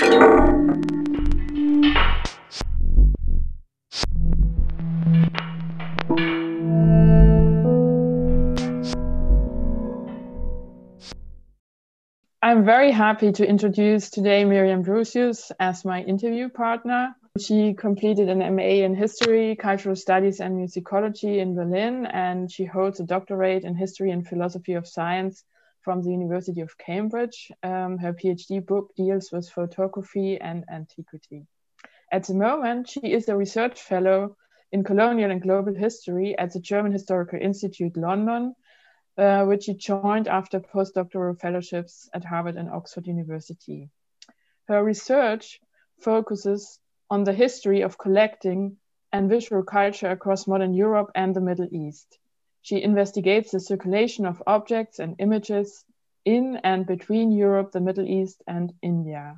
I'm very happy to introduce today Miriam Brosius as my interview partner. She completed an MA in History, Cultural Studies and Musicology in Berlin, and she holds a doctorate in History and Philosophy of Science from the University of Cambridge. Her PhD book deals with photography and antiquity. At the moment, she is a research fellow in colonial and global history at the German Historical Institute, London, which she joined after postdoctoral fellowships at Harvard and Oxford University. Her research focuses on the history of collecting and visual culture across modern Europe and the Middle East. She investigates the circulation of objects and images in and between Europe, the Middle East, and India,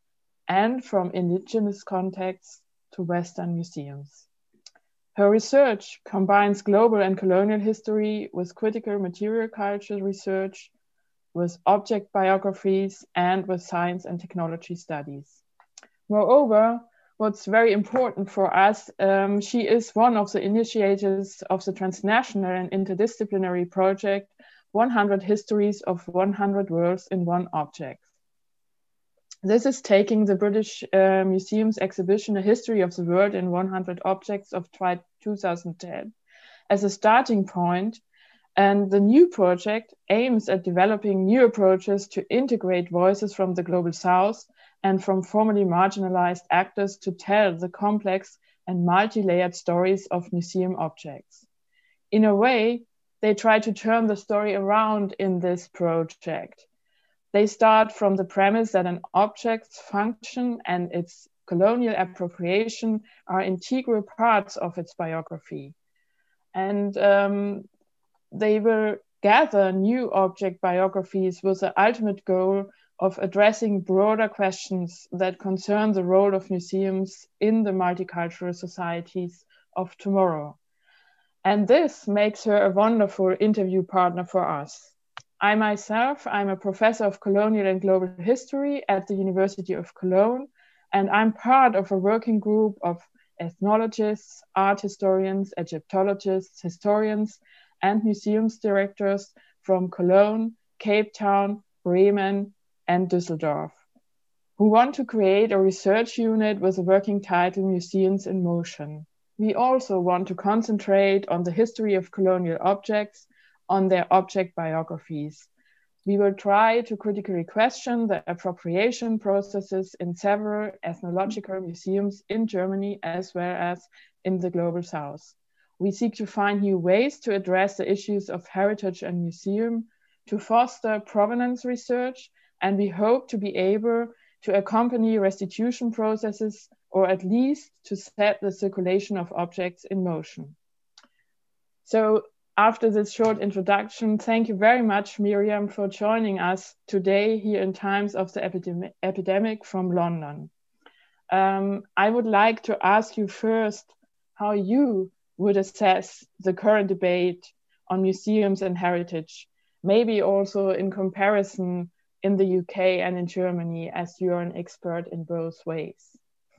and from indigenous contexts to Western museums. Her research combines global and colonial history with critical material culture research, with object biographies, and with science and technology studies. Moreover, what's very important for us, she is one of the initiators of the transnational and interdisciplinary project 100 Histories of 100 Worlds in One Object. This is taking the British Museum's exhibition, A History of the World in 100 Objects of 2010 as a starting point. And the new project aims at developing new approaches to integrate voices from the Global South and from formerly marginalized actors to tell the complex and multi-layered stories of museum objects. In a way, they try to turn the story around in this project. They start from the premise that an object's function and its colonial appropriation are integral parts of its biography. And they will gather new object biographies with the ultimate goal of addressing broader questions that concern the role of museums in the multicultural societies of tomorrow. And this makes her a wonderful interview partner for us. I myself, I'm a professor of colonial and global history at the University of Cologne, and I'm part of a working group of ethnologists, art historians, Egyptologists, historians, and museums directors from Cologne, Cape Town, Bremen, and Düsseldorf, who want to create a research unit with a working title, Museums in Motion. We also want to concentrate on the history of colonial objects, on their object biographies. We will try to critically question the appropriation processes in several ethnological museums in Germany as well as in the Global South. We seek to find new ways to address the issues of heritage and museum, to foster provenance research, and we hope to be able to accompany restitution processes or at least to set the circulation of objects in motion. So, after this short introduction, thank you very much, Miriam, for joining us today here in Times of the Epidemic from London. I would like to ask you first how you would assess the current debate on museums and heritage, maybe also in comparison in the UK and in Germany, as you're an expert in both ways.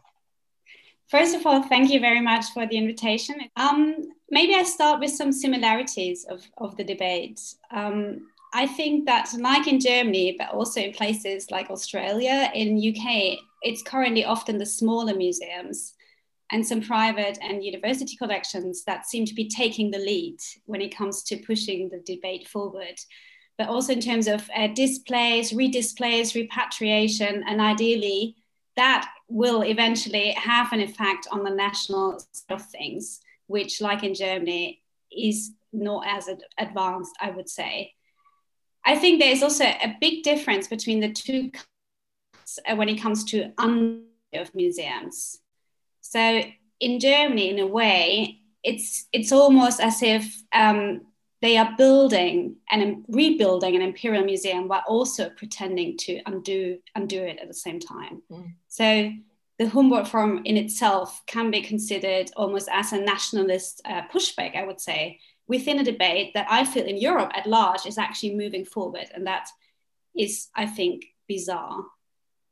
First of all, thank you very much for the invitation. Maybe I start with some similarities of the debate. I think that like in Germany, but also in places like Australia, in UK, it's currently often the smaller museums and some private and university collections that seem to be taking the lead when it comes to pushing the debate forward. But also in terms of displays, redisplays, repatriation, and ideally, that will eventually have an effect on the national side of things, which, like in Germany, is not as advanced, I would say. I think there's also a big difference between the two when it comes to of museums. So in Germany, in a way, it's almost as if they are building and rebuilding an imperial museum while also pretending to undo it at the same time. So the Humboldt Forum in itself can be considered almost as a nationalist pushback, I would say, within a debate that I feel in Europe at large is actually moving forward. And that is, I think, bizarre.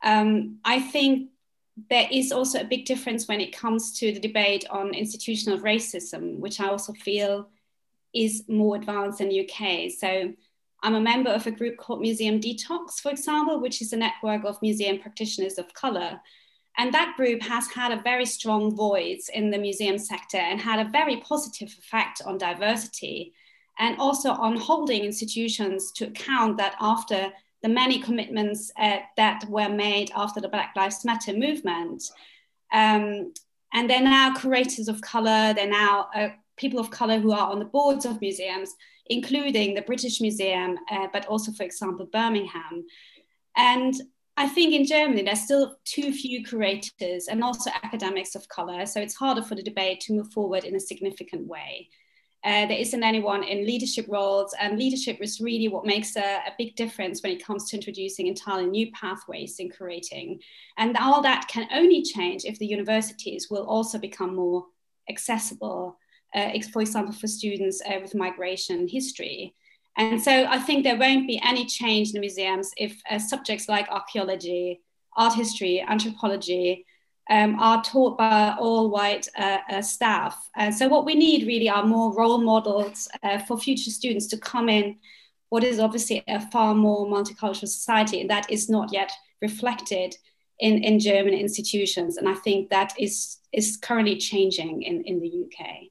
I think there is also a big difference when it comes to the debate on institutional racism, which I also feel is more advanced in the UK. So I'm a member of a group called Museum Detox, for example, which is a network of museum practitioners of color. And that group has had a very strong voice in the museum sector and had a very positive effect on diversity and also on holding institutions to account that after the many commitments that were made after the Black Lives Matter movement. And they're now curators of color, they're now people of color who are on the boards of museums, including the British Museum, but also, for example, Birmingham. And I think in Germany, there's still too few curators and also academics of color. So it's harder for the debate to move forward in a significant way. There isn't anyone in leadership roles, and leadership is really what makes a big difference when it comes to introducing entirely new pathways in curating. And all that can only change if the universities will also become more accessible, for example, for students with migration history. And so I think there won't be any change in the museums if subjects like archaeology, art history, anthropology, are taught by all white staff. So what we need really are more role models for future students to come in what is obviously a far more multicultural society, and that is not yet reflected in German institutions. And I think that is currently changing in the UK.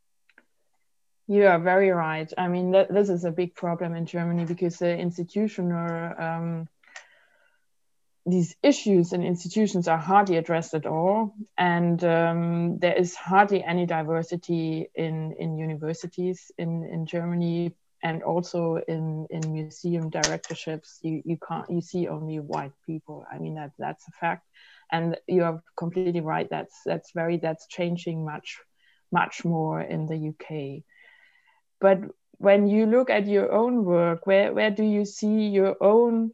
You are very right. I mean, this is a big problem in Germany because the institutional these issues in institutions are hardly addressed at all, and there is hardly any diversity in universities in Germany, and also in museum directorships. You see only white people. I mean, that's a fact, and you are completely right. That's changing much more in the UK. But when you look at your own work, where do you see your own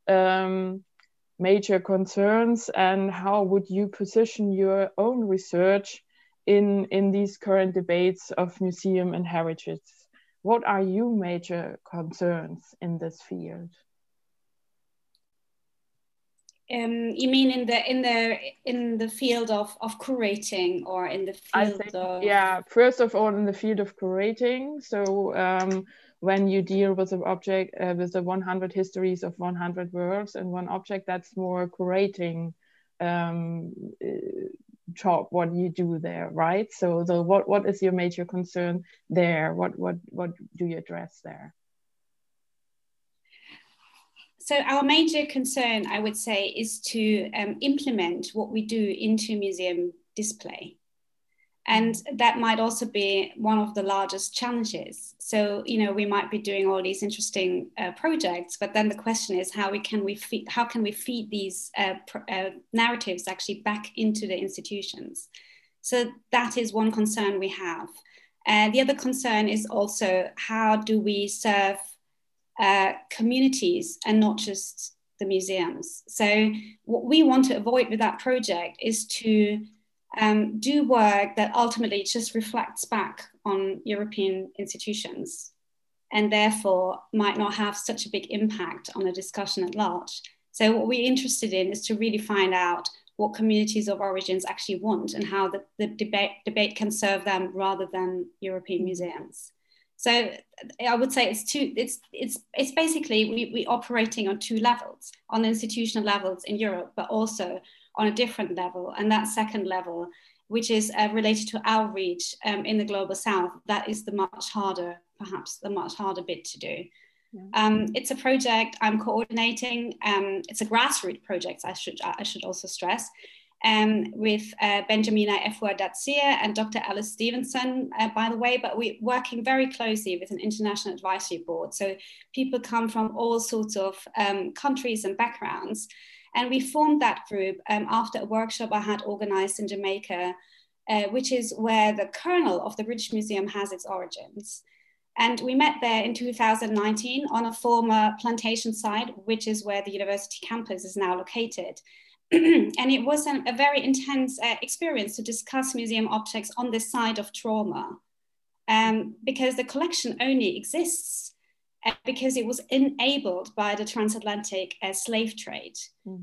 major concerns, and how would you position your own research in these current debates of museum and heritage? What are your major concerns in this field? You mean in the field of curating, or in the field of? Yeah, first of all, in the field of curating. So when you deal with an object with the 100 histories of 100 worlds and one object, that's more curating job what you do there, right? So what is your major concern there? What do you address there? So our major concern, I would say, is to implement what we do into museum display. And that might also be one of the largest challenges. So, we might be doing all these interesting projects, but then the question is how can we feed these narratives actually back into the institutions? So that is one concern we have. The other concern is also, how do we serve communities and not just the museums? So what we want to avoid with that project is to do work that ultimately just reflects back on European institutions and therefore might not have such a big impact on the discussion at large. So what we're interested in is to really find out what communities of origins actually want and how the debate can serve them rather than European museums. So I would say it's basically we operating on two levels, on institutional levels in Europe, but also on a different level. And that second level, which is related to outreach in the Global South, that is perhaps the much harder bit to do. Yeah. It's a project I'm coordinating. It's a grassroots project, I should also stress, with Benjamina Efua-Datsir and Dr. Alice Stevenson, by the way, but we're working very closely with an international advisory board. So people come from all sorts of countries and backgrounds. And we formed that group after a workshop I had organized in Jamaica, which is where the kernel of the British Museum has its origins. And we met there in 2019 on a former plantation site, which is where the university campus is now located. And it was a very intense experience to discuss museum objects on this side of trauma, because the collection only exists because it was enabled by the transatlantic slave trade.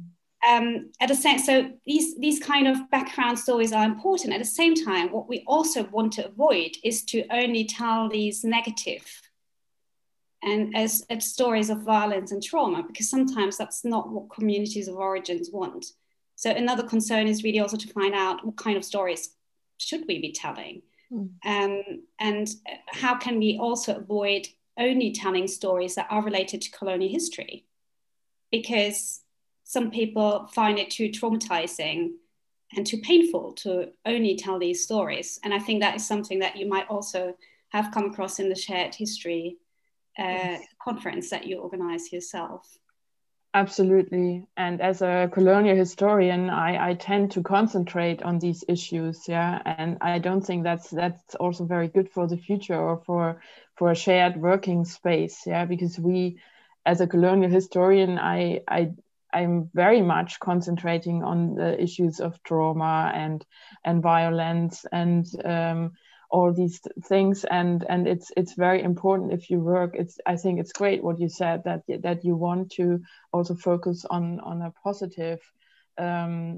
at the same, so these kind of background stories are important. At the same time, what we also want to avoid is to only tell these negative and as stories of violence and trauma, because sometimes that's not what communities of origins want. So another concern is really also to find out what kind of stories should we be telling, and how can we also avoid only telling stories that are related to colonial history, because some people find it too traumatizing and too painful to only tell these stories. And I think that is something that you might also have come across in the shared history conference that you organize yourself. Absolutely. And as a colonial historian, I tend to concentrate on these issues. Yeah. And I don't think that's also very good for the future or for a shared working space. Yeah. Because we, as a colonial historian, I'm very much concentrating on the issues of trauma and violence and all these things, and it's very important if you work. I think it's great what you said, that you want to also focus on a positive a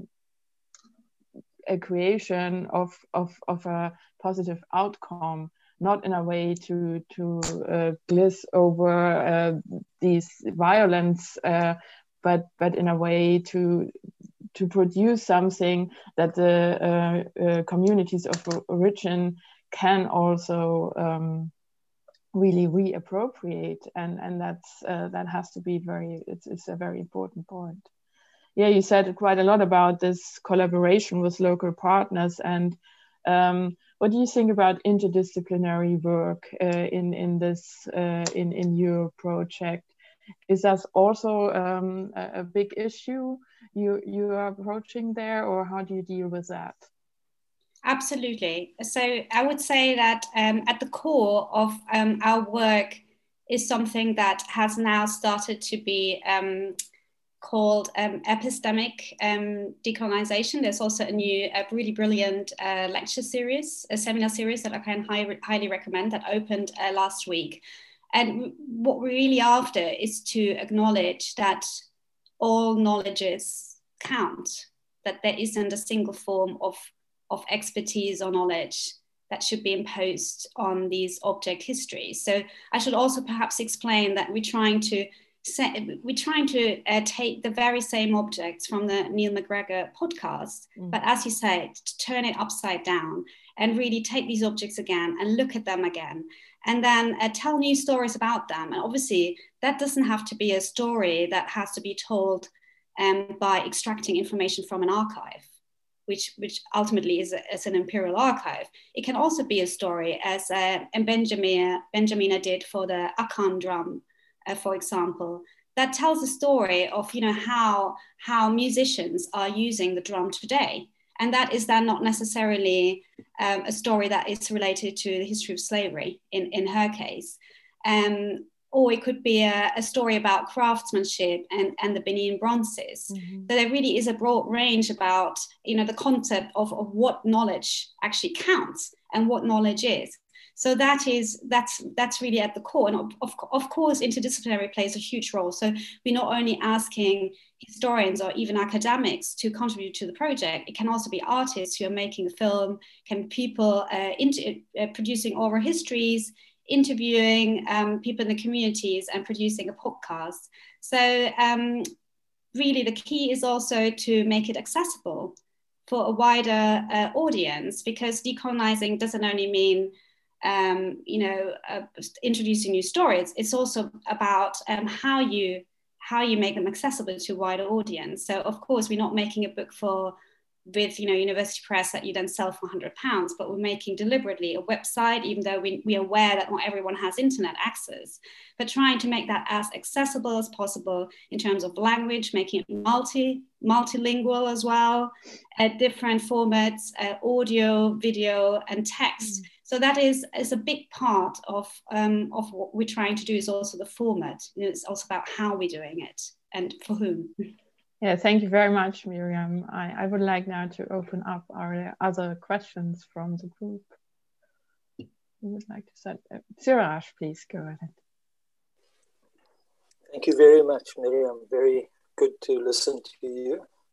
creation of a positive outcome, not in a way to gliss over these violence, but in a way to produce something that the communities of origin can also really reappropriate, and that has to be it's a very important point. Yeah, you said quite a lot about this collaboration with local partners, and what do you think about interdisciplinary work in this in your project? Is that also a big issue you are approaching there, or how do you deal with that? Absolutely. So I would say that at the core of our work is something that has now started to be called epistemic decolonization. There's also a new, really brilliant lecture series, a seminar series that I can highly recommend, that opened last week. And what we're really after is to acknowledge that all knowledges count, that there isn't a single form of expertise or knowledge that should be imposed on these object histories. So I should also perhaps explain that we're trying to take the very same objects from the Neil MacGregor podcast, but as you say, to turn it upside down and really take these objects again and look at them again, and then tell new stories about them. And obviously that doesn't have to be a story that has to be told by extracting information from an archive, which ultimately is an imperial archive. It can also be a story, as Benjamina did for the Akan drum, for example, that tells a story of how musicians are using the drum today. And that is then not necessarily a story that is related to the history of slavery in her case. Or it could be a story about craftsmanship and the Benin bronzes. Mm-hmm. So there really is a broad range about the concept of what knowledge actually counts and what knowledge is. So that's really at the core. And of course, interdisciplinary plays a huge role. So we're not only asking historians or even academics to contribute to the project. It can also be artists who are making a film, can people producing oral histories, interviewing people in the communities and producing a podcast. So really the key is also to make it accessible for a wider audience, because decolonizing doesn't only mean introducing new stories. It's also about how you make them accessible to a wider audience. So of course we're not making a book with university press that you then sell for £100, but we're making deliberately a website, even though we are aware that not everyone has internet access, but trying to make that as accessible as possible in terms of language, making it multilingual as well, different formats, audio, video, and text. Mm. So that is a big part of what we're trying to do, is also the format. It's also about how we're doing it and for whom. Yeah, thank you very much, Miriam. I would like now to open up our other questions from the group. Who would like to start? Siraj, please go ahead. Thank you very much, Miriam. Very good to listen to you.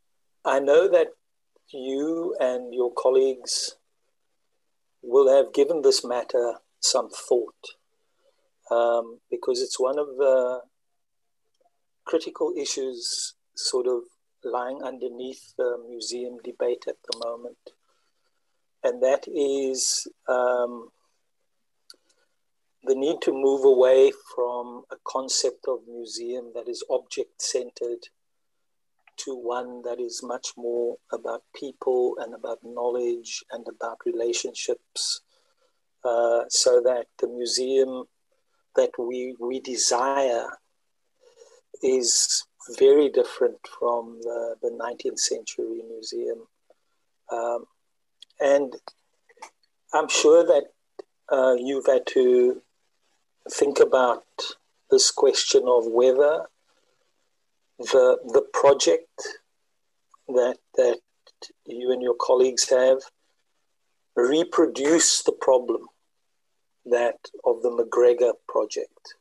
I know that you and your colleagues will have given this matter some thought, because it's one of the critical issues sort of lying underneath the museum debate at the moment. And that is the need to move away from a concept of museum that is object-centered to one that is much more about people and about knowledge and about relationships, so that the museum that we desire is very different from the 19th century museum. And I'm sure that you've had to think about this question of whether the project that you and your colleagues have reproduce the problem that of the McGregor project.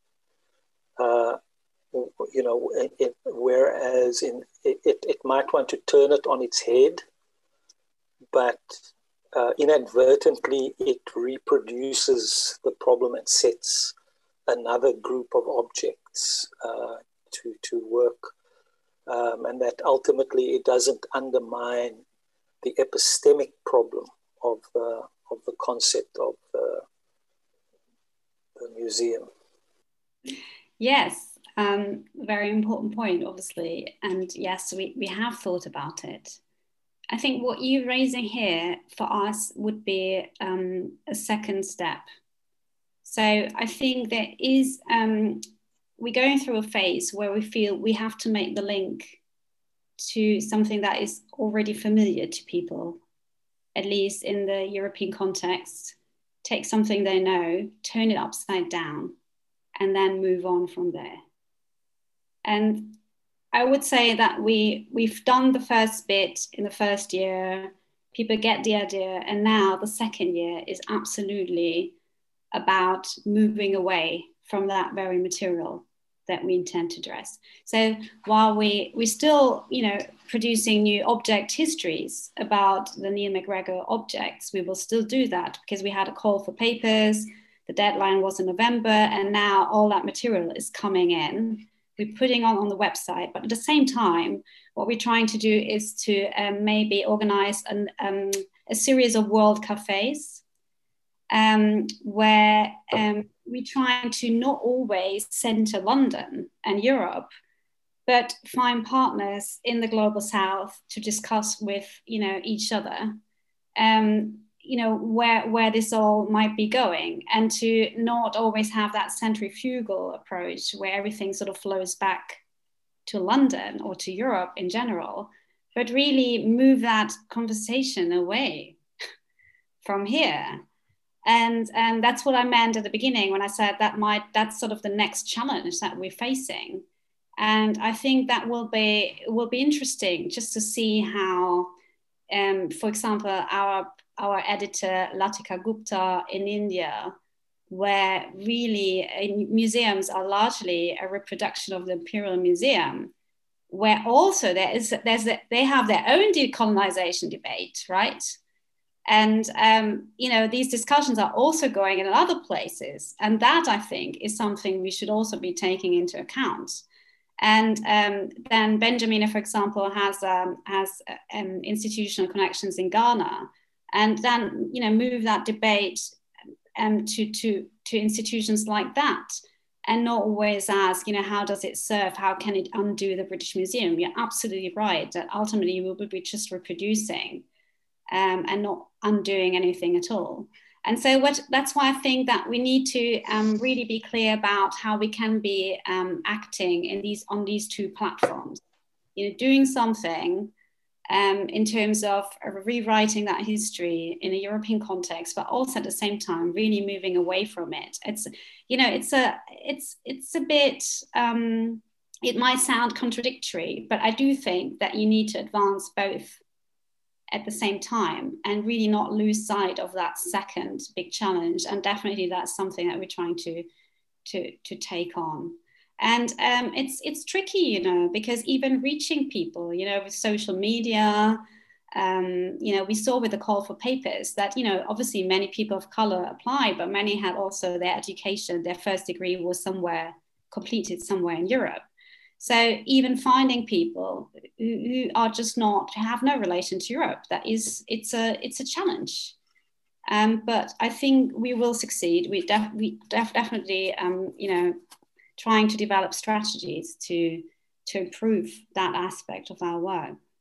Whereas it might want to turn it on its head, but inadvertently it reproduces the problem and sets another group of objects to work, and that ultimately it doesn't undermine the epistemic problem of the concept of the museum. Yes, very important point, obviously. And yes, we have thought about it. I think what you're raising here for us would be a second step. So I think there is, we're going through a phase where we feel we have to make the link to something that is already familiar to people, at least in the European context. Take something they know, turn it upside down, and then move on from there. And I would say that we've done the first bit in the first year, people get the idea, and now the second year is absolutely about moving away from that very material that we intend to address. So while we're still, producing new object histories about the Neil McGregor objects, we will still do that because we had a call for papers, the deadline was in November, and now all that material is coming in. We're putting on the website, but at the same time, what we're trying to do is to maybe organize a series of world cafes, where we're trying to not always center London and Europe, but find partners in the global south to discuss with each other, where this all might be going, and to not always have that centrifugal approach where everything sort of flows back to London or to Europe in general, but really move that conversation away from here. And that's what I meant at the beginning when I said that's sort of the next challenge that we're facing. And I think that will be interesting just to see how, for example, our editor Latika Gupta in India, where really museums are largely a reproduction of the Imperial Museum, where also they have their own decolonization debate, right? And these discussions are also going in other places, and that I think is something we should also be taking into account. And then Benjamin, for example, has institutional connections in Ghana, and then move that debate to institutions like that, and not always ask how does it serve, how can it undo the British Museum? You're absolutely right that ultimately we will be just reproducing and not undoing anything at all. And so that's why I think that we need to really be clear about how we can be acting on these two platforms, doing something in terms of rewriting that history in a European context, but also at the same time really moving away from it. It's a bit, it might sound contradictory, but I do think that you need to advance both at the same time and really not lose sight of that second big challenge. And definitely that's something that we're trying to take on. And it's tricky, you know, because even reaching people, you know, with social media, you know, we saw with the call for papers that, you know, obviously many people of color applied, but many had also their education, their first degree was completed somewhere in Europe. So even finding people who are just not, have no relation to Europe, it's a challenge. But I think we will succeed. We definitely, you know, trying to develop strategies to improve that aspect of our work.